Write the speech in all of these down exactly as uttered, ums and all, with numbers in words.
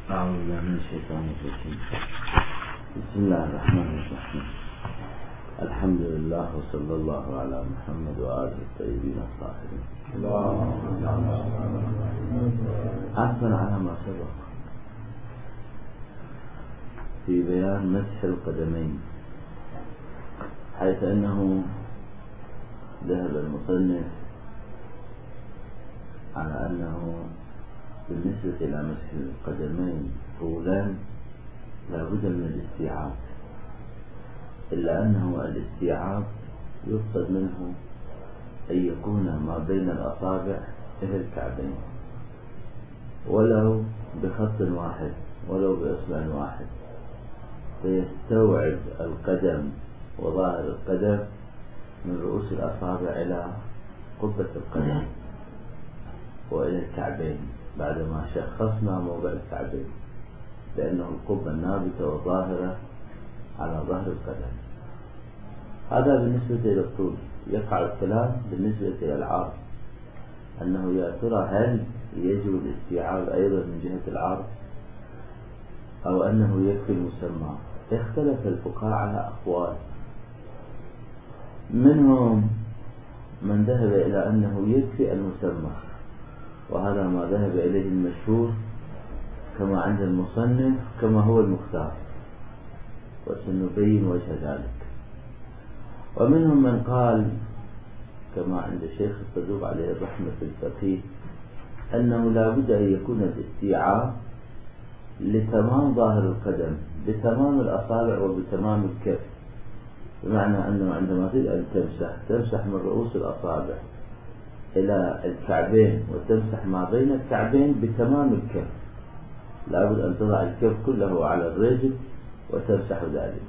أعوذ بالله من الشيطان الرجيم. بسم الله الرحمن الرحيم. الحمد لله وصلى الله على محمد وآله الطيبين الطاهرين. عفوا على ما سبق في بيان مسح القدمين، حيث أنه ذهب المصنف على أنه بالنسبة إلى مسح القدمين طولان لا بد من الاستيعاب، إلا أنه الاستيعاب يقصد منه أن يكون ما بين الأصابع إلى الكعبين، ولو بخط واحد ولو بإصبع واحد، فيستوعب القدم وظاهر القدم من رؤوس الأصابع إلى قبة القدم وإلى الكعبين، بعدما شخصنا موضع الكعبين لأنه القبة النابتة والظاهرة على ظهر القدم. هذا بالنسبة إلى الطول. يقع الكلام بالنسبة إلى العرض، أنه يا ترى هل يجب الاستيعاب أيضا من جهة العرض أو أنه يكفي المسمى؟ اختلف الفقهاء على أقوال، منهم من ذهب إلى أنه يكفي المسمى، وهذا ما ذهب إليه المشهور كما عند المصنف كما هو المختار، وسنبين وجه ذلك. ومنهم من قال كما عند الشيخ الصدوق عليه الرحمة في الفقيه أنه لا بد أن يكون الاستيعاب لتمام ظاهر القدم بتمام الأصابع وبتمام الكف، بمعنى أنه عندما تريد أن تمسح تمسح من رؤوس الأصابع إلى الكعبين وتمسح ما بين الكعبين بتمام الكف، لا بد أن تضع الكف كله على الرجل وتمسح ذلك.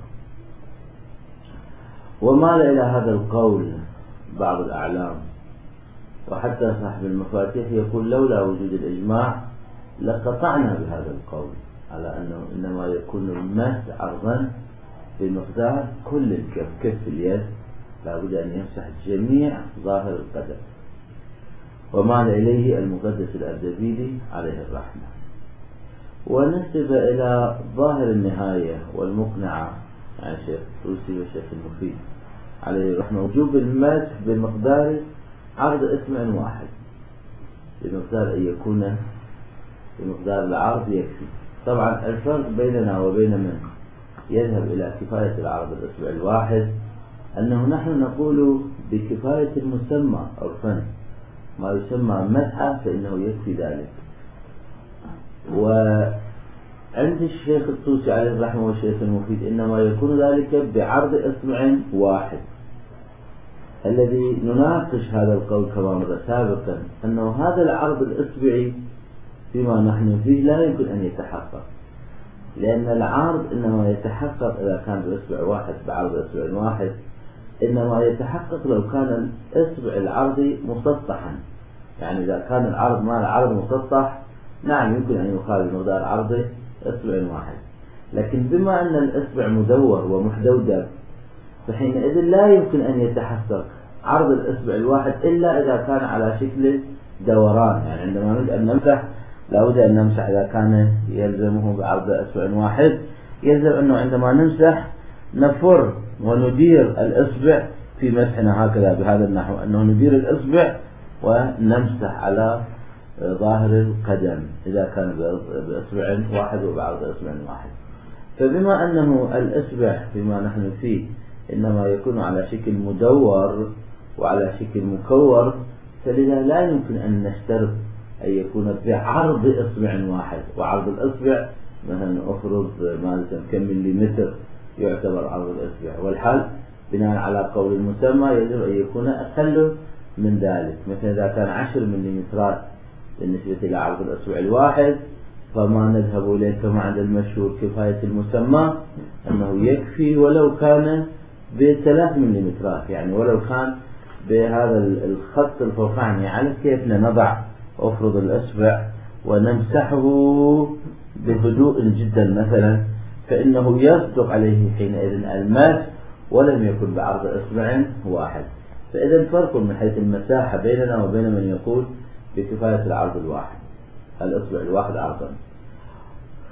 ومال إلى هذا القول بعض الأعلام، وحتى صاحب المفاتيح يقول لولا وجود الإجماع لقطعنا بهذا القول على أنه إنما يكون المسح عرضا بمقدار كل الكف، كف اليد لا بد أن يمسح جميع ظاهر القدم. ومال إليه المقدس الأردبيلي عليه الرحمة. ونسب إلى ظاهر النهاية والمقنعة عن الشيخ الطوسي والشيخ المفيد عليه الرحمة وجوب المسح بمقدار عرض اسبوع واحد، بمقدار أن يكون بمقدار العرض يكفي. طبعا الفرق بيننا وبين من يذهب إلى كفاية العرض الاسبوع الواحد أنه نحن نقول بكفاية المسمى أو فن ما يسمى مسحة فإنه يكفي ذلك. وعند الشيخ الطوسي عليه الرحمة والشيخ المفيد إنما يكون ذلك بعرض إصبع واحد، الذي نناقش هذا القول كما مر سابقا أنه هذا العرض الإصبعي فيما نحن فيه لا يمكن أن يتحقق، لأن العرض إنما يتحقق إذا كان بإصبع واحد بعرض إصبع واحد، إنما يتحقق لو كان الإصبع العرضي مسطحا. يعني إذا كان العرض مع العرض مسطح نعم يمكن أن يخالف مقدار عرضه إصبع واحد، لكن بما أن الإصبع مدور ومحدودة فحينئذ لا يمكن أن يتحقق عرض الإصبع الواحد إلا إذا كان على شكل دوران. يعني عندما نريد أن نمسح لا بد أن نمسح إذا كان يلزمه بعرض إصبع واحد، يلزم أنه عندما نمسح نفر وندير الإصبع في مسحنا هكذا بهذا النحو، أنه ندير الإصبع ونمسح على ظاهر القدم إذا كان بإصبع واحد وبعرض إصبع واحد. فبما أنه الإصبع فيما نحن فيه إنما يكون على شكل مدور وعلى شكل مكور، فلذا لا يمكن أن نشترط أن يكون بعرض إصبع واحد، وعرض الإصبع مثلا أفرض ما كم مليمتر يعتبر عرض الإصبع، والحال بناء على قول المسمى يجب أن يكون أقل من ذلك. مثلا إذا كان عشر مليمترات بالنسبة إلى عرض الإصبع الواحد فما نذهب إليه كما عند المشهور كفاية المسمى أنه يكفي ولو كان بثلاث مليمترات، يعني ولو كان بهذا الخط الفوقاني. على كيف نضع أفرض الإصبع ونمسحه بهدوء جدا مثلا، فإنه يصدق عليه حينئذ المسح ولم يكن بعرض إصبع واحد. فإذا فرق من حيث المساحة بيننا وبين من يقول بكفاية العرض الواحد، الإصبع الواحد عرضا.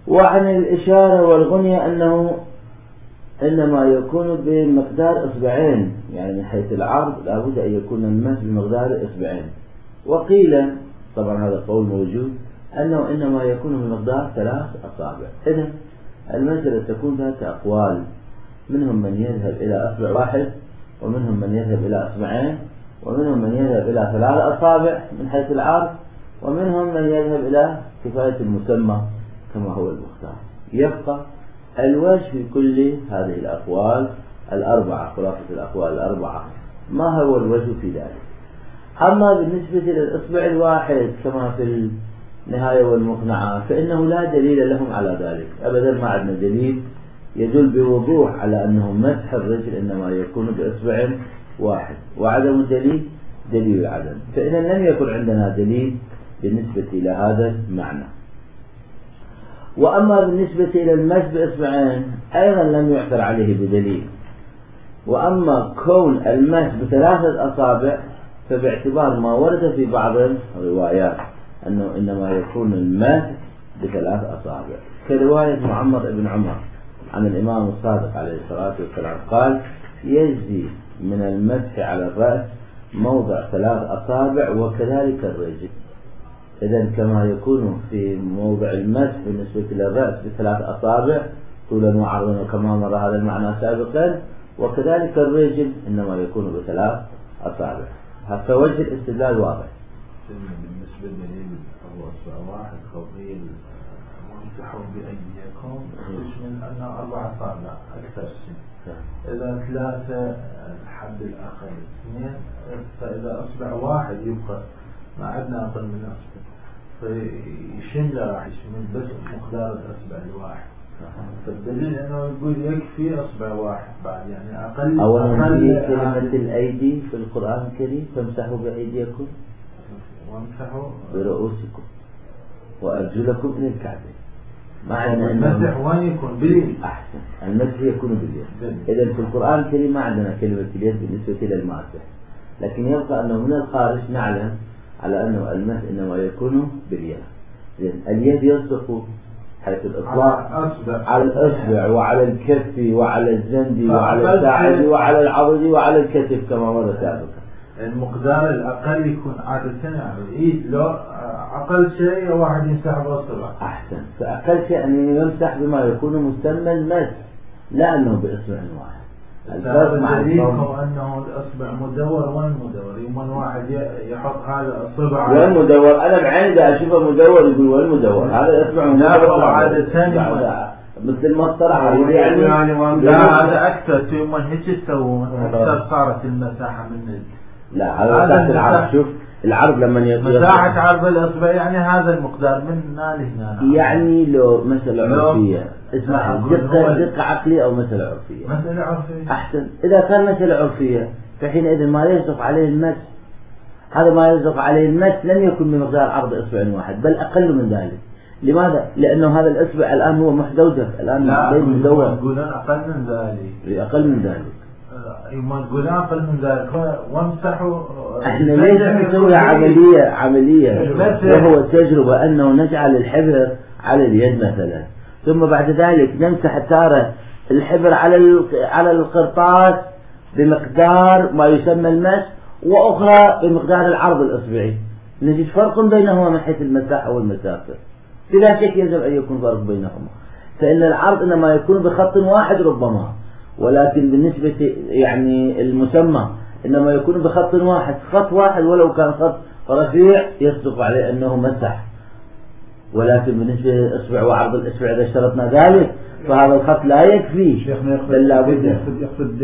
وعن الإشارة والغنية أنه إنما يكون بمقدار إصبعين، يعني من حيث العرض لابد أن يكون المس بمقدار إصبعين. وقيل طبعا هذا قول موجود أنه إنما يكون بمقدار ثلاث أصابع. إذن المسألة تكون ذات أقوال، منهم من يذهب إلى أصبع واحد، ومنهم من يذهب إلى أصبعين، ومنهم من يذهب إلى ثلاث أصابع من حيث العرض، ومنهم من يذهب إلى كفاية المسمى كما هو المختار. يبقى الوجه في كل هذه الأقوال الأربعة، خلاصة الأقوال الأربعة ما هو الوجه في ذلك. أما بالنسبة للإصبع الواحد كما في النهاية والمقنعة فإنه لا دليل لهم على ذلك أبدا، ما عندنا دليل يدل بوضوح على أنه مسح الرجل إنما يكون بإصبع واحد، وعدم الدليل دليل العدم. فإذا لم يكن عندنا دليل بالنسبة إلى هذا المعنى. وأما بالنسبة إلى المس بإصبعين أيضا لم يعثر عليه بدليل. وأما كون المس بثلاثة أصابع فباعتبار ما ورد في بعض الروايات أنه إنما يكون المس بثلاث أصابع، كرواية معمر بن عمر عن الإمام الصادق عليه الصلاة والسلام قال: يجزي من المسح على الرأس موضع ثلاث أصابع وكذلك الرجل. إذن كما يكون في موضع المسح بالنسبة للرأس بثلاث أصابع طولا وعرضا وكما مر هذا المعنى سابقا، وكذلك الرجل إنما يكون بثلاث أصابع. فوجه الاستدلال واضح. بالنسبة لدليل أبو أصبع واحد قضية وامسحوا بأيديكم يشمل أن أربع أصابع أكثر شيء. إذا ثلاثة الحد الأقل اثنين، فإذا أصبع واحد يبقى ما عندنا أقل من أصبع، فيشمل راح يشمل بس مقدار الأصبع الواحد. فالدليل أنه يقول يكفي أصبع واحد بعد، يعني أقل. أولا في كلمة الأيدي في القرآن الكريم: فامسحوا بأيديكم وامسحوا برؤوسكم وأرجلكم إلى الكعبين. معنى المسح وين يكون؟ باليد. أحسن، المسح يكون باليد. إذا في القرآن الكريم ما عندنا كلمة اليد بالنسبة إلى الماسح، لكن يبقى أنه من الخارج نعلم على أنه المسح إنما يكون باليد. اليد يصدق حيث الإطلاق على الأصبع وعلى الكف وعلى الزند وعلى الساعد وعلى العضد وعلى الكتف كما مر سابقا. المقدار الأقل يكون عادة يعني الإيد، لو أقل شيء واحد يمسح بأصبع. أحسن، فأقل شيء أن يمسح بما يكون مسمى المسح، لا أنه بإصبع واحد. الفرق مع دليلكم أنه الأصبع مدور. وين مدور؟ يوم واحد يحط هذا الأصبع وين مدور؟ أنا بعيني إذا أشوفه مدور يقول وين مدور؟ هذا الأصبع مدور. لا عادة ثانية مثل ما اصطلح يعني يعني لا هذا أكثر. يوم هيك تسوون أكثر صارت المساحة من لا هذا تحت العرض. شوف العرض لما يطير مساحة عرض الأصبع يعني هذا المقدار من هنا لهنا. يعني لو مسألة عرفية اسمع دقة دقة عقلية أو مسألة عرفية. مسألة عرفية أحسن. إذا كان مسألة عرفية فحينئذ ما يصدق عليه المس، هذا ما يصدق عليه المس لم يكن بمقدار عرض إصبع واحد بل أقل من ذلك. لماذا؟ لأنه هذا الإصبع الآن هو محدودة الآن لا مدور. يقولون أقل من ذلك. أقل من ذلك. ما تقول أقل من ذلك وامسحوا. احنا ليش نسوي عملية عملية وهو تجربة أنه نجعل الحبر على اليد مثلا، ثم بعد ذلك نمسح تارة الحبر على على القرطاس بمقدار ما يسمى المس، وأخرى بمقدار العرض الإصبعي. نجد فرق بينهما من حيث المساحة والمسافة، بلا شك يجب أن يكون فرق بينهما، فإن العرض إنما يكون بخط واحد ربما، ولكن بالنسبة يعني المسمى إنما يكون بخط واحد. خط واحد ولو كان خط رفيع يصدق عليه أنه مسح، ولكن بالنسبة للإصبع وعرض الإصبع إذا اشترطنا ذلك فهذا الخط لا يكفي، بل لابد يقصد يقصد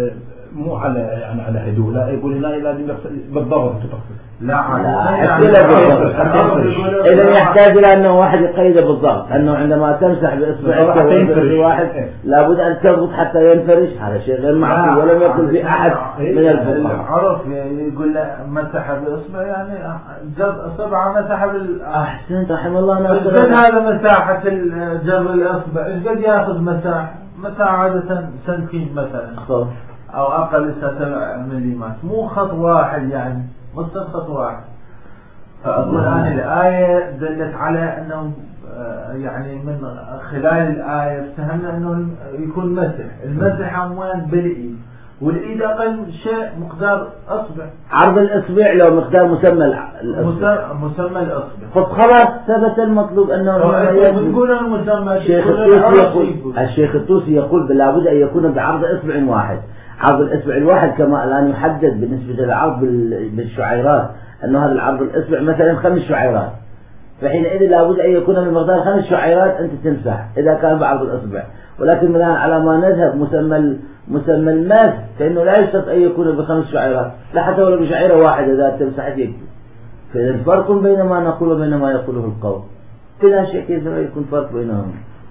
مو على يعني على حدود، لا يقول لا لازم يقصد بالضبط تقصد. لا حتى لا بالضبط. إذا يحتاج إلى أنه واحد يقيده بالضبط، أنه عندما تمسح بإصبعك واحد لابد أن تضبط حتى ينفرش. هذا شيء غير معقول ولم يقل في أحد من الفقهاء. عرف يقول مسح بإصبع يعني جر أصبع مسح بال. أحسنت رحم الله نفسه. إيش قد هذا مساحة جر الأصبع؟ إيش قد يأخذ مساحة؟ مساحة عادة سنتين مثلا أو أقل سبع مليمات، مو خط واحد يعني مستن خط واحد. الآن الآية دلت على أنه يعني من خلال الآية فهمنا أنه يكون مسح، المسح وين بالإيد، والإيد أقل شيء مقدار أصبع، عرض الإصبع لو مقدار مسمى الإصبع مسمى الإصبع، فخلاص ثبت المطلوب أنه نقول المسمى. الشيخ الطوسي يقول الشيخ الطوسي يقول لابد أن يكون بعرض إصبع واحد. عرض الإصبع الواحد كما الآن يحدد بالنسبة للعرض بالشعيرات أنه هذا العرض الإصبع مثلا خمس شعيرات، فحينئذ لابد أن يكون من مقدار خمس شعيرات أنت تمسح إذا كان بعرض الإصبع. ولكن بناء على ما نذهب مسمى مسمى الماس فإنه لا يشترط أن يكون بخمس شعيرات، لا حتى ولو بشعيرة واحدة إذا تمسحت يكفي. فإذا فرق بين ما نقول وبين ما يقوله القول، بلا شك يكون فرق بينهم.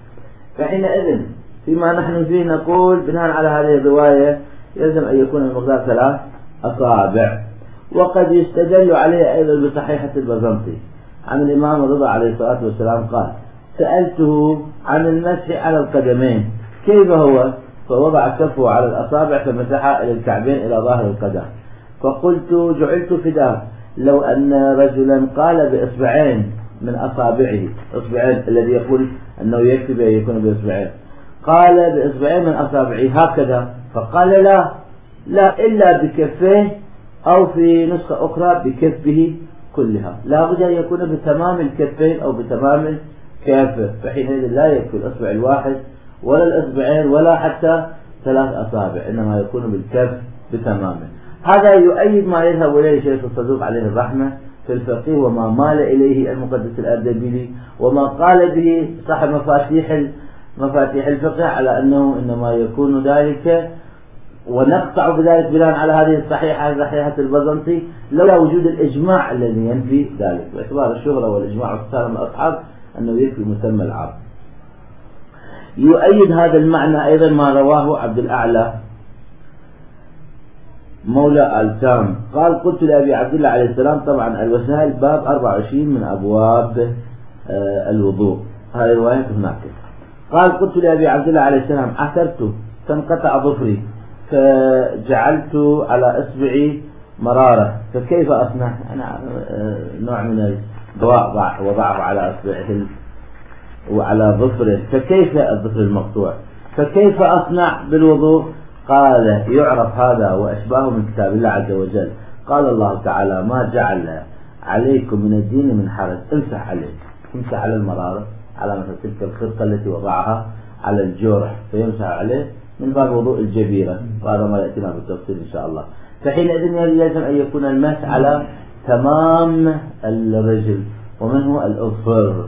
فحينئذ فيما نحن فيه نقول بناء على هذه الرواية يلزم أن يكون المقدار ثلاث أصابع. وقد يستدل عليه أيضا بصحيحة البزنطي عن الإمام الرضا عليه الصلاة والسلام قال: سألته عن المسح على القدمين كيف هو؟ فوضع كفه على الأصابع فمسح إلى الكعبين إلى ظاهر القدم، فقلت جعلت فداه لو أن رجلا قال بإصبعين من أصابعه، إصبعين الذي يقول أنه يكفي بأن يكون بإصبعين، قال بإصبعين من أصابعه هكذا، فقال لا لا إلا بكفيه، أو في نسخة أخرى بكفه كلها، لا بد أن يكون بتمام الكفين أو بتمام الكافة، فحينئذ لا يكفي الأصبع الواحد ولا الأصبعين ولا حتى ثلاث أصابع، إنما يكون بالكف بتمامه. هذا يؤيد ما يذهب إليه شيخ الصدوق عليه الرحمة في الفقه، وما مال إليه المقدس الأردبيلي، وما قال به صاحب مفاتيح مفاتيح الفقه على أنه إنما يكون ذلك، ونقطع بذلك بناء على هذه الصحيحة صحيحة البزنطي لولا وجود الإجماع الذي ينفي ذلك، باعتبار الشهرة والإجماع والكثار من الأصحاب أنه يكفي مسمى العرض. يؤيد هذا المعنى أيضا ما رواه عبد الأعلى مولى آل سام قال: قلت لأبي عبد الله عليه السلام، طبعا الوسائل باب أربعة وعشرين من أبواب الوضوء، هذه رواية هناك. قال: قلت لأبي عبد الله عليه السلام: عثرت فانقطع ظفري فجعلت على إصبعي مرارة فكيف أصنع؟ أنا نوع من الدواء وضعه على إصبعه وعلى ظفره، فكيف الظفر المقطوع؟ فكيف أصنع بالوضوء؟ قال: يعرف هذا وأشباهه من كتاب الله عز وجل. قال الله تعالى: ما جعل عليكم من الدين من حرج، امسح عليه، امسح على المرارة، على مثل تلك الخرقة التي وضعها على الجرح فيمسح عليه من باب وضوء الجبيرة، وهذا ما يأتينا بالتفصيل إن شاء الله. فحينئذ يلزم أن يكون المسح على تمام الرجل ومنه الأظفر.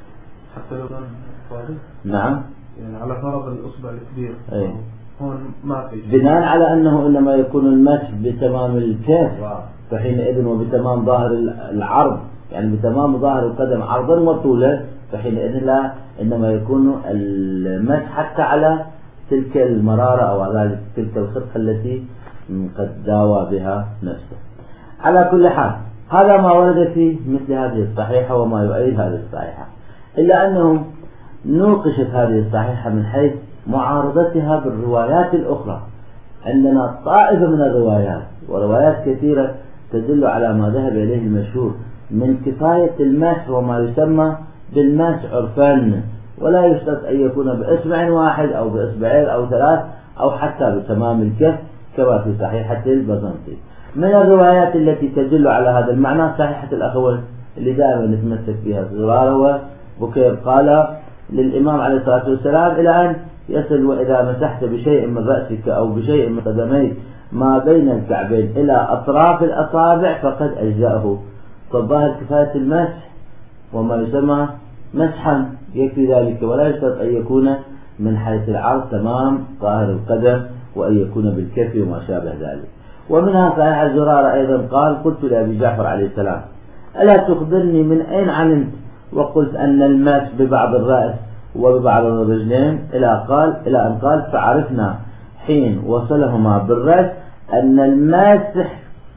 حتى لو كان فارغ؟ نعم، يعني على فرض الأصبع الكبير أي. هون ما في، بناء على أنه إنما يكون المسح بتمام الكف، فحينئذ وبتمام ظاهر العرض، يعني بتمام ظاهر القدم عرضا وطولا، فحينئذ لا، إنما يكون المسح حتى على تلك المرارة أو على تلك الخرقة التي قد داوى بها نفسه. على كل حال هذا ما ورد في مثل هذه الصحيحة وما يؤيد هذه الصحيحة، إلا أنه نوقشت هذه الصحيحة من حيث معارضتها بالروايات الأخرى. عندنا طائفة من الروايات وروايات كثيرة تدل على ما ذهب إليه المشهور من كفاية المسح وما يسمى بالمسح عرفان، ولا يشترط أن يكون بإصبع واحد أو بإصبعين أو ثلاث أو حتى بتمام الكف كما في صحيحة البزنطي. من الروايات التي تدل على هذا المعنى صحيحة الأخوين اللي دائما نتمسك بها زرارة وبكير قال للإمام عليه الصلاة والسلام إلى أن يصل: وإذا مسحت بشيء من رأسك أو بشيء من قدميك ما بين الكعبين إلى أطراف الأصابع فقد أجزأه. فالظاهر كفاية المسح وما يسمى مسحا يكفي ذلك، ولا يشترط أن يكون من حيث العرض تمام ظاهر القدم وأن يكون بالكف وما شابه ذلك. ومنها صحيح الزرارة أيضا قال: قلت لأبي جعفر عليه السلام: ألا تخبرني من أين علمت وقلت أن المس ببعض الرأس وببعض الرجلين، إلى قال إلى أن قال: فعرفنا حين وصلهما بالرأس أن الماسح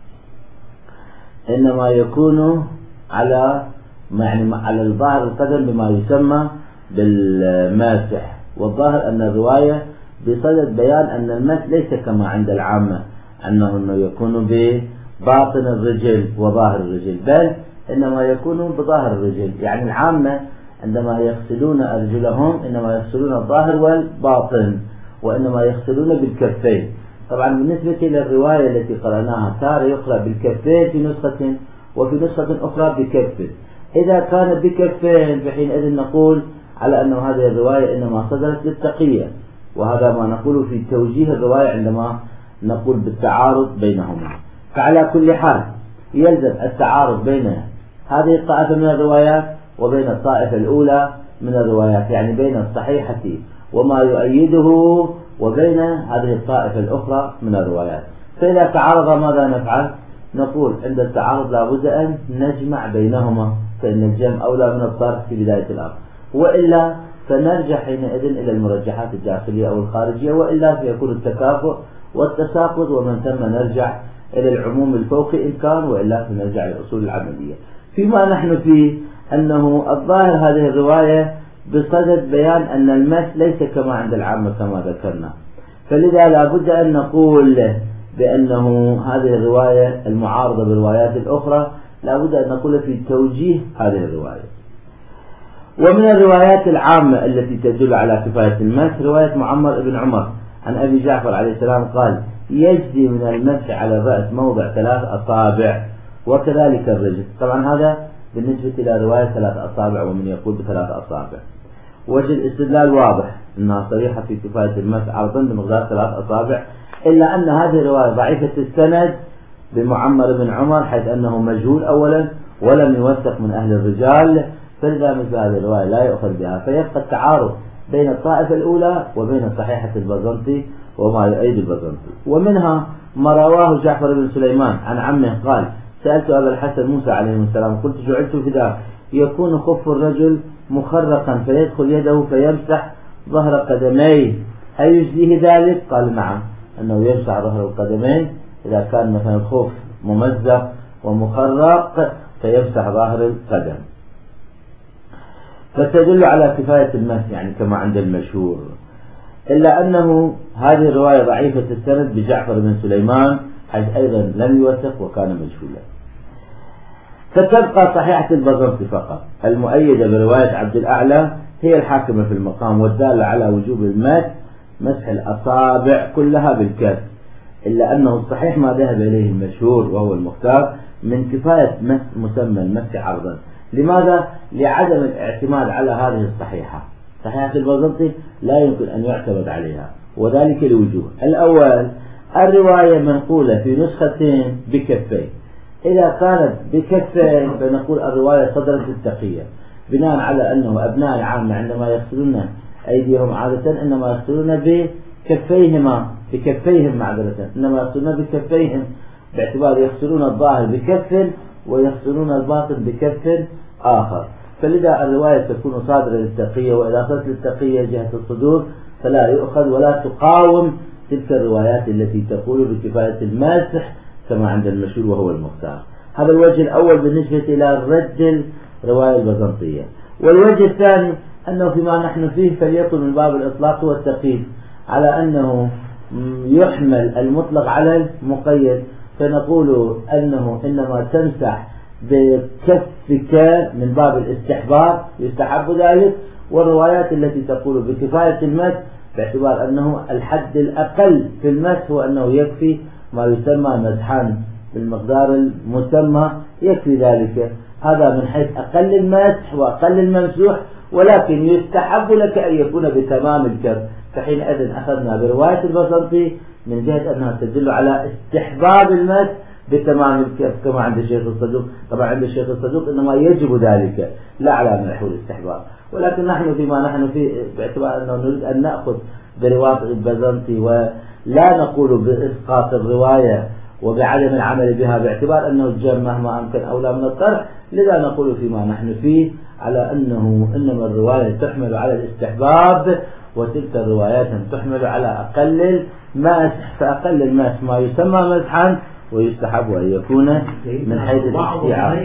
إنما يكون على يعني على الظاهر القدم بما يسمى بالماسح. والظاهر أن الرواية بصدد بيان أن المس ليس كما عند العامة أنه يكون بباطن الرجل وظاهر الرجل، بل إنما يكون بظاهر الرجل، يعني العامة عندما يغسلون أرجلهم إنما يغسلون الظاهر والباطن، وإنما يغسلون بالكفين. طبعا بالنسبة إلى الرواية التي قرأناها تارة يقرأ بالكفين في نسخة، وفي نسخة أخرى بكف. إذا كان بكفين فحينئذ نقول على أن هذه الرواية إنما صدرت للتقية، وهذا ما نقول في توجيه الرواية عندما نقول بالتعارض بينهما. فعلى كل حال يلزم التعارض بين هذه الطائفة من الروايات وبين الطائفة الأولى من الروايات، يعني بين الصحيحة وما يؤيده وبين هذه الطائفة الأخرى من الروايات. فإذا تعارض ماذا نفعل؟ نقول عند التعارض لابد أن نجمع بينهما، فإن الجمع أولى من الطرح في بداية الأمر، وإلا فنرجع حينئذ إلى المرجحات الداخلية أو الخارجية، وإلا فيكون التكافؤ والتساقط، ومن ثم نرجع إلى العموم الفوقي إن كان، وإلا فنرجع إلى الأصول العملية. فيما نحن فيه أنه الظاهر هذه الرواية بصدد بيان أن المس ليس كما عند العامة كما ذكرنا، فلذا لابد أن نقول بأنه هذه الرواية المعارضة بالروايات الأخرى لابد أن نقول في توجيه هذه الرواية. ومن الروايات العامة التي تدل على كفاية المس رواية معمر بن عمر عن أبي جعفر عليه السلام قال: يجزي من المس على الرأس موضع ثلاث أصابع وكذلك الرجل. طبعا هذا بالنسبة إلى رواية ثلاث أصابع، ومن يقول بثلاث أصابع. وجه الاستدلال واضح أنها صريحة في كفاية المس عرضا بمقدار ثلاث أصابع، إلا أن هذه الرواية ضعيفة السند بمعمر بن عمر، حيث أنه مجهول أولا ولم يوثق من أهل الرجال، فلذا مثل هذه الرواية لا يؤخذ بها. فيبقى التعارض بين الطائفة الأولى وبين صحيحة البزنطي وما يؤيد البزنطي. ومنها ما رواه جعفر بن سليمان عن عمه قال: سألت أبا الحسن موسى عليه السلام قلت: جعلت فداك يكون خف الرجل مخرقا فيدخل يده فيمسح ظهر قدميه، هل يجزيه ذلك؟ قال: نعم، أنه يمسح ظهر القدمين إذا كان مثلا الخف ممزق ومخرق فيمسح ظهر القدم. فتدل على كفاية المس يعني كما عند المشهور، إلا أنه هذه الرواية ضعيفة السند بجعفر بن سليمان، حيث أيضا لم يوثق وكان مجهولا. فتبقى صحيحة البزنطي فقط المؤيدة برواية عبد الأعلى هي الحاكمة في المقام، والدالة على وجوب المس مسح الأصابع كلها بالكف، إلا أنه الصحيح ما ذهب إليه المشهور وهو المختار من كفاية مس مسمى المسح عرضا. لماذا؟ لعدم الاعتماد على هذه الصحيحة. صحيحة البزنطي لا يمكن أن يعتمد عليها، وذلك لوجوه. الأول، الرواية منقولة في نسختين بكفين. إذا كانت بكفين فنقول الرواية صدرت التقية، بناء على أنه أبناء العامة عندما يغسلون أيديهم عادة إنما يغسلون بكفيهما بكفيهم معذرة إنما يغسلون بكفيهم، باعتبار يغسلون الظاهر بكف ويغسلون الباطن بكف آخر. فلذا الرواية تكون صادرة للتقية، وإذا صارت للتقية جهة الصدور فلا يؤخذ ولا تقاوم تلك الروايات التي تقول بكفاية الماسح كما عند المشهور وهو المختار. هذا الوجه الأول بالنسبة إلى رد الرواية البزنطية. والوجه الثاني أنه فيما نحن فيه فليكن من باب الإطلاق والتقييد، على أنه يحمل المطلق على المقيد، فنقول أنه إنما تمسح بكفك من باب الاستحباب يستحب ذلك، والروايات التي تقول بكفاية المس باعتبار أنه الحد الأقل في المس هو أنه يكفي ما يسمى مسحان بالمقدار المسمى يكفي ذلك. هذا من حيث أقل المسح وأقل الممسوح، ولكن يستحب لك أن يكون بتمام الكف. فحينئذ أخذنا برواية البزنطي من جهة أنها تدل على استحباب المس بتمام الكف كما عند الشيخ الصدوق. طبعا عند الشيخ الصدوق إنما يجب ذلك لا على نحو الاستحباب، ولكن نحن فيما نحن فيه باعتبار أنه نريد أن نأخذ برواية البزنطي ولا نقول بإسقاط الرواية وبعدم العمل بها باعتبار أنه الجمع مهما أمكن أولى من الطرح، لذا نقول فيما نحن فيه على أنه إنما الرواية تحمل على الاستحباب، وتلك الروايات تحمل على أقل المسح، فأقل المسح ما يسمى مسحا ويستحب أن يكون من حيث الاستيعاب.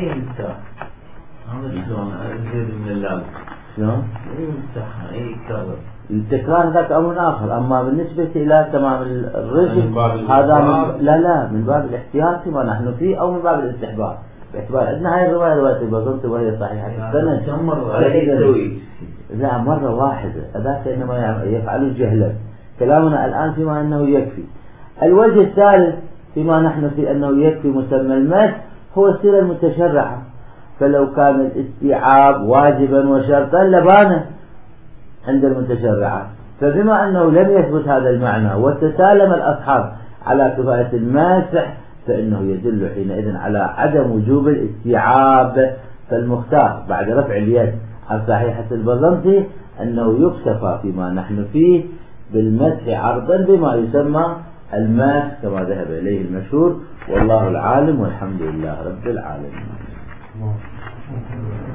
هذا شلون أزيد من اللازم؟ شلون؟ يمسح أي كذا. التكرار ذاك أمر آخر. أما بالنسبة إلى تمام الرجل هذا من لا لا من باب الاحتياط فيما نحن فيه، أو من باب الاستحباب. باعتبار عندنا هاي الرواية رواية البزنطي وهي صحيحة السند. كم مرة على يسوي؟ لا مرة واحدة، هذاك إنما يفعل جهلا. كلامنا الآن فيما أنه يكفي. الوجه الثالث فيما نحن في أنه يكفي مسمى المس هو السيرة المتشرعة، فلو كان الاستيعاب واجبا وشرطا لبانه عند المتشرعة، فبما أنه لم يثبت هذا المعنى وتسالم الأصحاب على كفاية الماسح فإنه يدل حينئذ على عدم وجوب الاستيعاب. فالمختار بعد رفع اليد عن صحيحة البزنطي أنه يكتفى فيما نحن فيه بالمسح عرضا بما يسمى الماس كما ذهب إليه المشهور، والله العالم والحمد لله رب العالمين.